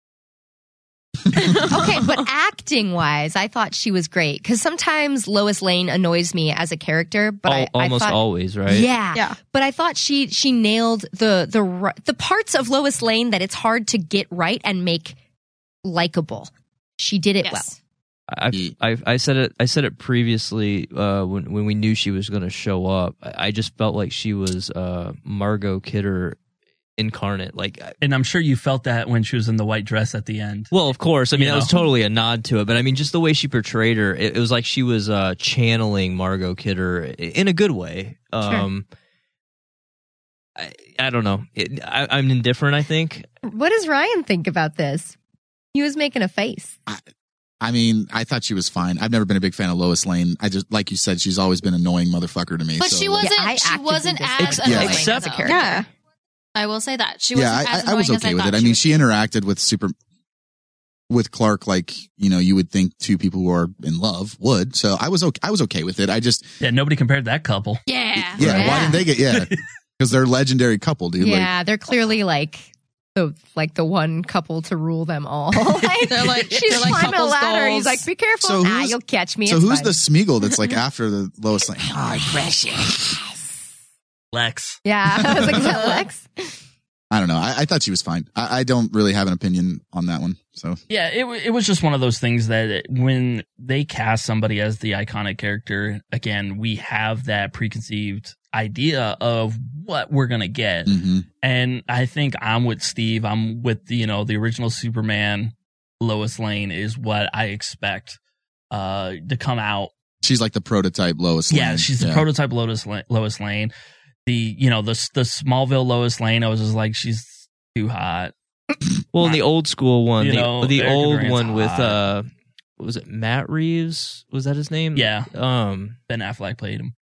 J: Okay, but acting wise, I thought she was great, because sometimes Lois Lane annoys me as a character, but I,
K: Al- almost
J: I thought,
K: always, right?
J: Yeah,
F: Yeah.
J: But I thought she she nailed the the ri- the parts of Lois Lane that it's hard to get right and make likable. She did it
I: Yes.
K: I, I I said it I said it previously uh, when when we knew she was going to show up. I, I just felt like she was uh, Margot Kidder incarnate. Like, I-
G: And I'm sure you felt that when she was in the white dress at the end.
K: well, of course. I mean,
G: You
K: that was
G: know?
K: totally a nod to it. But I mean, just the way she portrayed her, it, it was like she was uh, channeling Margot Kidder in a good way. Um, I, I don't know. It, I, I'm indifferent, I think.
J: What does Ryan think about this? He was making a face.
H: I mean, I thought she was fine. I've never been a big fan of Lois Lane. I just, like you said, she's always been an annoying motherfucker to me.
I: But
H: so,
I: she
H: like-
I: wasn't.
J: Yeah, I
I: she
J: actively
I: wasn't
J: dislike
I: as
H: her. Yeah,
I: annoying
K: except-
I: as a
J: character.
F: Yeah.
I: I will say that she
H: yeah,
I: wasn't as
H: I, I was
I: annoying as
H: okay with
I: thought
H: it. I
I: she
H: mean,
I: was.
H: she interacted with super with Clark like you know you would think two people who are in love would. So I was okay. I was okay with it. I just
G: Yeah, nobody compared that couple.
I: Yeah.
H: yeah.
J: Right.
H: Why didn't they get yeah? Because they're a legendary couple, dude. Like,
J: Yeah, they're clearly like the like the one couple to rule them all. Like,
I: They're like-
J: she's
I: they're like
J: climbing a
I: couples
J: ladder.
I: goals.
J: He's like, "Be careful!
H: So
J: ah,
H: who's-
J: you'll catch me."
H: so
J: it's
H: who's
J: fine.
H: the Smeagol that's like after the Lois Lane? Oh,
G: Lex.
J: Yeah, I was like, "Is that Lex?"
H: I don't know. I, I thought she was fine. I, I don't really have an opinion on that one. So
G: Yeah, it wa- it was just one of those things that when they cast somebody as the iconic character, again, we have that preconceived idea of what we're gonna get,
H: mhm.
G: and I think I'm with Steve. I'm with the, you know the original Superman. Lois Lane is what I expect uh, to come out.
H: she's like the prototype Lois Lane.
G: Yeah, she's the
H: Yeah.
G: prototype Lois La- Lois Lane. The you know the the Smallville Lois Lane. I was just like, she's too hot.
K: Well, in the old school one,
G: You
K: the,
G: know,
K: the
G: Erica
K: old
G: Durant's
K: one with
G: hot.
K: uh, what was it Matt Reeves? Was that his name?
G: Yeah,
K: Um,
G: Ben Affleck played him.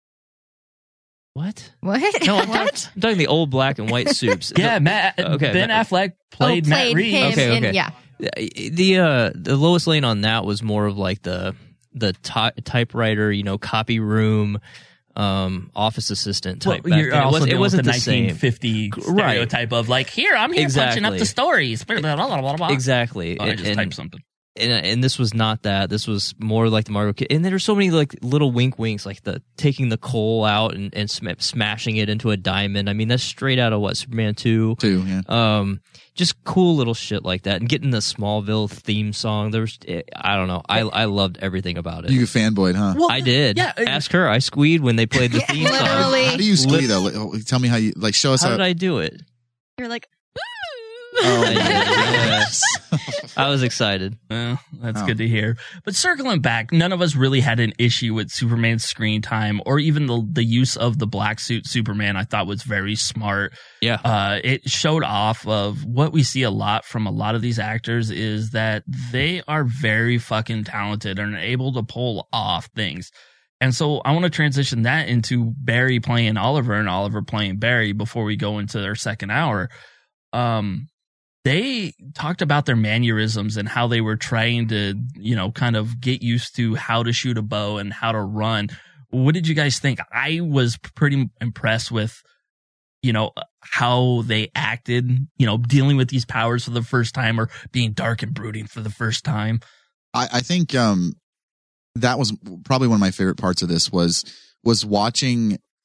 K: what?
J: What?
K: No, I'm,
J: what?
K: talking, I'm talking the old black and white suits.
G: Yeah, Matt.
K: Okay,
G: Ben
K: Matt-
G: Affleck played,
J: oh,
G: Matt
J: played
G: Reeves.
J: him
K: Okay,
J: in-
K: okay.
J: yeah.
K: The uh the Lois Lane on that was more of like the the ty- typewriter, you know, copy room, um, office assistant type.
G: Well,
K: back
G: you're
K: then. It,
G: also
K: was, it
G: dealing
K: wasn't
G: with
K: the
G: the
K: same.
G: nineteen fifty
K: Right.
G: stereotype of like, here I'm here punching up
K: Exactly.
G: the stories. Blah, blah, blah, blah, blah.
K: Exactly.
G: Oh, I
K: And-
G: just
K: and,
G: typed something.
K: and and this was not that. This was more like the Margot Kid. And there were so many like little wink winks, like the taking the coal out and, and sm- smashing it into a diamond. I mean, that's straight out of what Superman two.
H: Two, yeah.
K: Um, just cool little shit like that, and getting the Smallville theme song. There was, I don't know, I I loved everything about it.
H: You fanboyed, huh?
G: Well,
K: I did.
G: yeah, it-
K: Ask her. I squeed when they played the theme song.
J: Literally.
H: How do you squeeze though? Like, tell me how you like. Show us
K: How
H: how.
K: did I do it?
F: You're like,
H: Oh,
K: I did, yeah.
H: yes.
K: I was excited.
G: Well, that's
H: Oh.
G: good to hear. But circling back, none of us really had an issue with Superman's screen time or even the the use of the black suit Superman. I thought was very smart.
K: Yeah.
G: Uh, it showed off of what we see a lot from a lot of these actors is that they are very fucking talented and are able to pull off things. And so I want to transition that into Barry playing Oliver and Oliver playing Barry before we go into their second hour. Um, they talked about their mannerisms and how they were trying to, you know, kind of get used to how to shoot a bow and how to run. What did you guys think? I was pretty impressed with, you know, how they acted, you know, dealing with these powers for the first time or being dark and brooding for the first time.
H: I, I think um, that was probably one of my favorite parts of this was was watching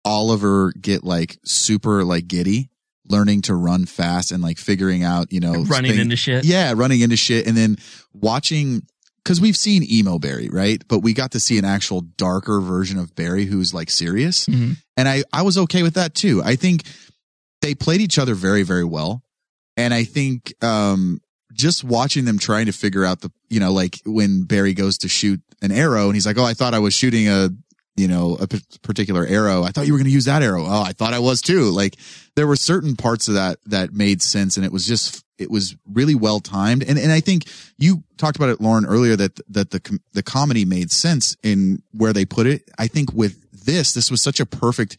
H: Oliver get like super like giddy, learning to run fast and like figuring out, you know,
G: running
H: thing-
G: into shit.
H: Yeah, running into shit, and then watching. Because we've seen emo Barry, right? But we got to see an actual darker version of Barry who's like serious.
G: Mm-hmm.
H: And I, I was okay with that too. I think they played each other very, very well. And I think um, just watching them trying to figure out the, you know, like when Barry goes to shoot an arrow and he's like, oh, I thought I was shooting a, you know, a p- particular arrow. I thought you were going to use that arrow. Oh, I thought I was too. Like there were certain parts of that that made sense. And it was just, it was really well timed. And, and I think you talked about it, Lauren, earlier that, that the, com- the comedy made sense in where they put it. I think with this, this was such a perfect,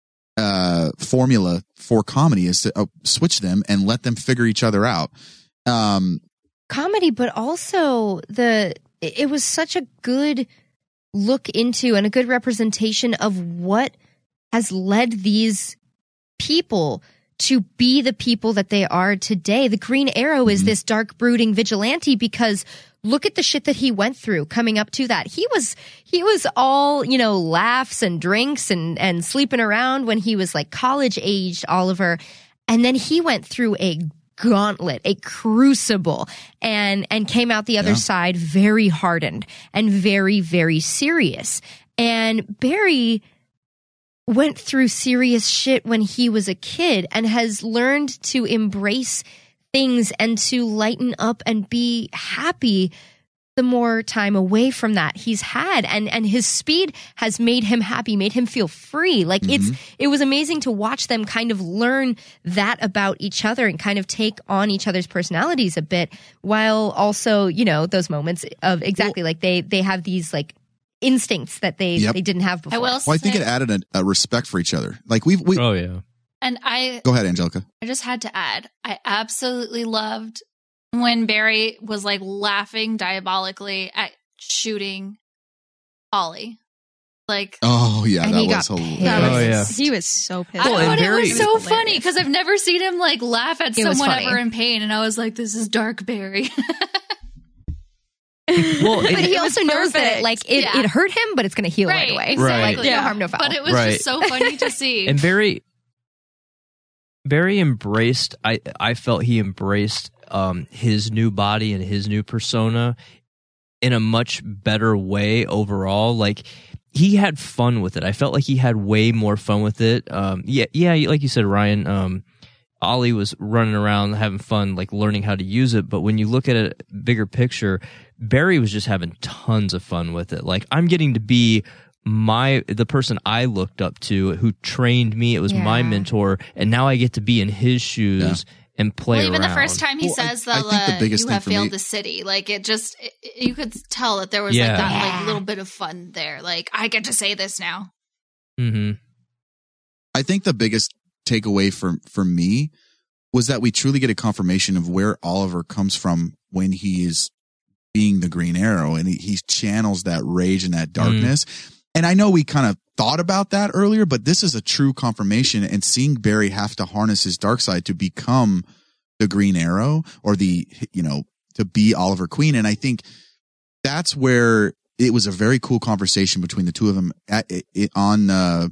H: uh, formula for comedy is to uh, switch them and let them figure each other out. Um,
J: comedy, but also the, it was such a good look into and a good representation of what has led these people to be the people that they are today. The Green Arrow is this dark, brooding vigilante because look at the shit that he went through coming up to that. He was, he was all, you know, laughs and drinks and, and sleeping around when he was like college aged Oliver. And then he went through a gauntlet, a crucible, and, and came out the other yeah. side very hardened and very, very serious. And Barry went through serious shit when he was a kid and has learned to embrace things and to lighten up and be happy the more time away from that he's had. And, and his speed has made him happy, made him feel free. Like mm-hmm. it's, it was amazing to watch them kind of learn that about each other and kind of take on each other's personalities a bit while also, you know, those moments of exactly well, like they, they have these like instincts that they
H: yep.
J: they didn't have before.
I: I will
H: well, I think
I: say,
H: it added a, a respect for each other. Like we've we
K: oh yeah.
I: And I
H: go ahead, Angelica.
I: I just had to add, I absolutely loved when Barry was like laughing diabolically at shooting Ollie. Like
H: oh yeah,
J: and
H: that
J: he
H: was
J: got
H: hilarious.
J: pissed.
K: Oh yeah,
F: He was so pissed.
I: I
K: Well,
I: thought
K: and
I: it
K: Barry-
I: was so funny because I've never seen him like laugh at
J: It was
I: someone
J: funny.
I: ever in pain, and I was like, "This is dark, Barry."
K: Well,
J: But
K: it,
J: he also knows that
I: perfect.
J: it, like it,
I: Yeah.
J: it hurt him, but it's going to heal right,
I: Right,
J: away.
I: exactly.
J: Like, no harm, no foul.
I: But it was
K: Right.
I: just so funny to see.
K: and Barry, Barry embraced. I I felt he embraced um, his new body and his new persona in a much better way overall. Like he had fun with it. I felt like he had way more fun with it. Um, yeah, yeah, like you said, Ryan. Um, Ollie was running around having fun, like learning how to use it. But when you look at a bigger picture, Barry was just having tons of fun with it. Like I'm getting to be my the person I looked up to, who trained me. It was my
J: Yeah.
K: mentor, and now I get to be in his shoes and play
I: well, even
K: around.
I: the first time he
H: Well, I-
I: says
H: I
I: that
H: think the
I: uh,
H: biggest
I: you
H: thing
I: have
H: for
I: failed
H: me-
I: the city, like it just it, you could tell that there was
K: Yeah.
I: like that
J: Yeah.
I: like little bit of fun there. Like I get to say this now.
K: Mm-hmm.
H: I think the biggest takeaway for for me was that we truly get a confirmation of where Oliver comes from when he is being the Green Arrow, and he, he channels that rage and that darkness. Mm. And I know we kind of thought about that earlier, but this is a true confirmation, and seeing Barry have to harness his dark side to become the Green Arrow, or the, you know, to be Oliver Queen. And I think that's where it was a very cool conversation between the two of them at, it, on uh,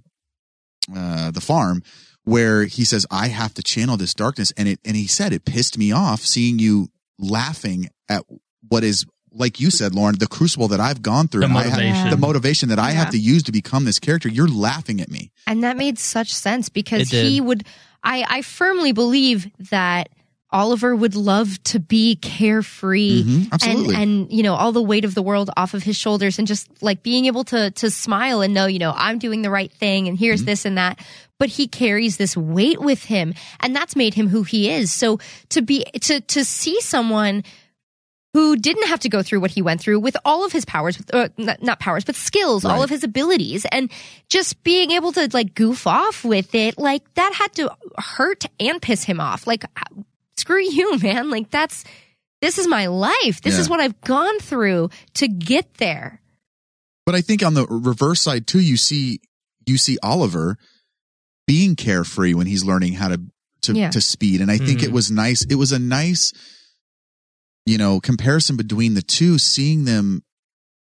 H: uh, the farm, where he says, I have to channel this darkness. And it, and he said, it pissed me off seeing you laughing at what is, like you said, Lauren, the crucible that I've gone through.
G: The
H: and I
G: motivation.
H: have, the motivation that I
J: Yeah.
H: have to use to become this character. You're laughing at me.
J: And that made such sense because
K: It did.
J: he would, I, I firmly believe that Oliver would love to be carefree
H: Mhm, absolutely.
J: and, and, you know, all the weight of the world off of his shoulders and just like being able to, to smile and know, you know, I'm doing the right thing and here's
H: Mm-hmm.
J: this and that. But he carries this weight with him, and that's made him who he is. So to be, to, to see someone who didn't have to go through what he went through with all of his powers, uh, not, not powers, but skills, all
H: Right.
J: of his abilities, and just being able to like goof off with it, like that had to hurt and piss him off. Like, screw you, man. Like that's, this is my life. This
H: Yeah.
J: is what I've gone through to get there.
H: But I think on the reverse side too, you see, you see Oliver being carefree when he's learning how to, to,
J: Yeah.
H: to speed. And I think
K: Mhm.
H: it was nice. It was a nice, you know, comparison between the two, seeing them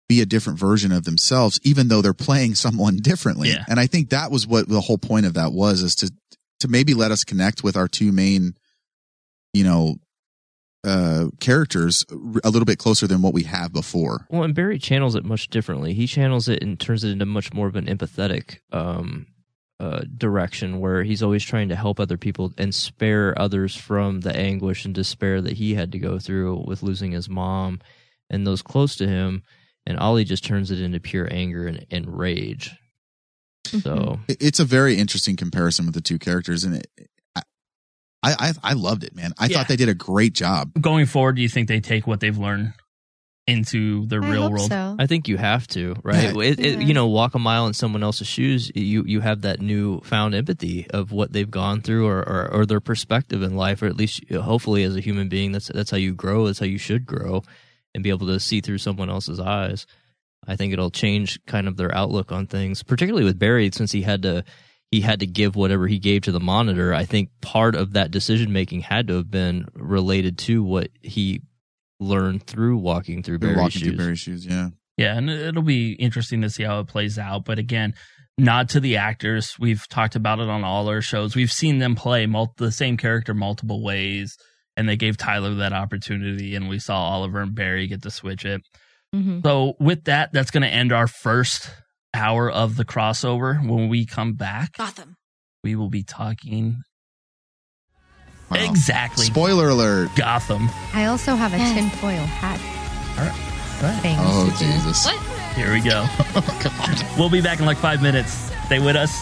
H: be a different version of themselves, even though they're playing someone differently.
G: Yeah.
H: And I think that was what the whole point of that was, is to, to maybe let us connect with our two main, you know, uh, characters a little bit closer than what we have before.
K: Well, and Barry channels it much differently. He channels it and turns it into much more of an empathetic um, uh, direction, where he's always trying to help other people and spare others from the anguish and despair that he had to go through with losing his mom and those close to him. And Ollie just turns it into pure anger and, and rage. So
H: it's a very interesting comparison with the two characters, and it, I, I, I loved it, man. I
G: Yeah.
H: thought they did a great job.
G: Going forward, do you think they take what they've learned into the
J: I
G: real
J: hope
G: world?
J: so.
K: I think you have to, right?
H: Yeah.
K: It, it,
J: Yeah.
K: you know, walk a mile in someone else's shoes. You you have that new found empathy of what they've gone through, or, or, or their perspective in life, or at least hopefully as a human being, that's that's how you grow. That's how you should grow, and be able to see through someone else's eyes. I think it'll change kind of their outlook on things, particularly with Barry, since he had to he had to give whatever he gave to the Monitor. I think part of that decision making had to have been related to what he learned through walking through Barry's
H: Walking
K: shoes.
H: through Barry's shoes, yeah.
G: Yeah, and it'll be interesting to see how it plays out. But again, nod to the actors. We've talked about it on all our shows. We've seen them play mul- the same character multiple ways, and they gave Tyler that opportunity, and we saw Oliver and Barry get to switch it.
J: Mm-hmm.
G: So with that, that's going to end our first hour of the crossover. When we come back,
I: Gotham.
G: we will be talking
H: Wow.
G: exactly
H: Spoiler alert.
G: Gotham.
J: I also have a tinfoil hat
G: All right. All right.
J: thing.
H: Oh,
J: to do.
H: Jesus.
I: What?
G: Here we go. We'll be back in like five minutes. Stay with us.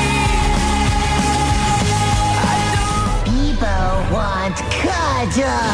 L: People want cuddle.